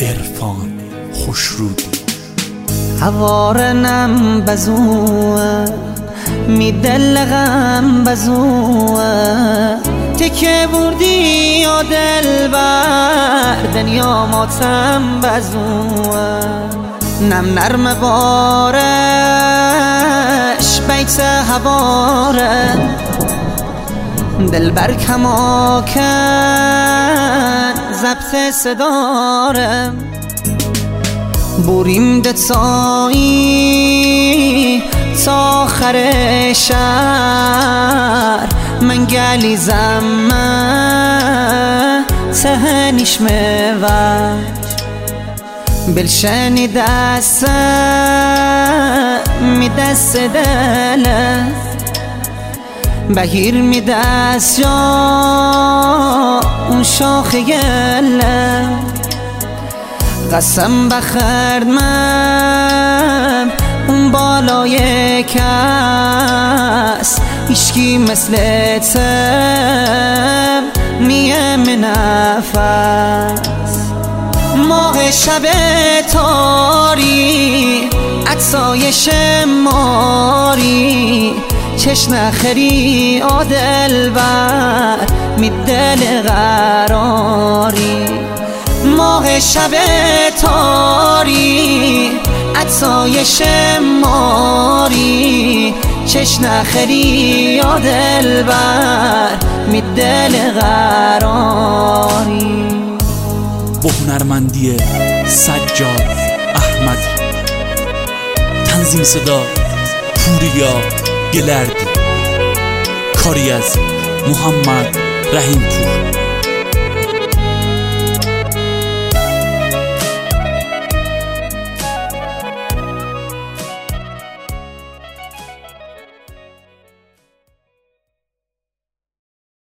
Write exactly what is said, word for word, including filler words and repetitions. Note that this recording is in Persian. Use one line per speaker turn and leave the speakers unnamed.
عرفان خوشرودی.
هوارنم بزوه می دل غم بزوه تکه بردی یا دل بر دنیا ماتم بزوه نم نرم بارش بیت هواره دل بر کماکن ضبط صدارم بوریم دتایی تا آخر شهر من گلی زمه تهنیش موج بلشنی دست می دست دله بگیر می دست یا اون شاخ گله قسم بخورد من اون بالای کس هیچکی مثل تم نیم نفس ماه شب تاری عطسایش ماری چشم خری آدل بر می دل قراری ماه شب تاری عطسایش ماری چشم خری یا دل بر می دل قراری.
با هنرمندی سجاد احمدی، تنظیم صدا پوریا گلردی، کاری از محمد رحیم پور.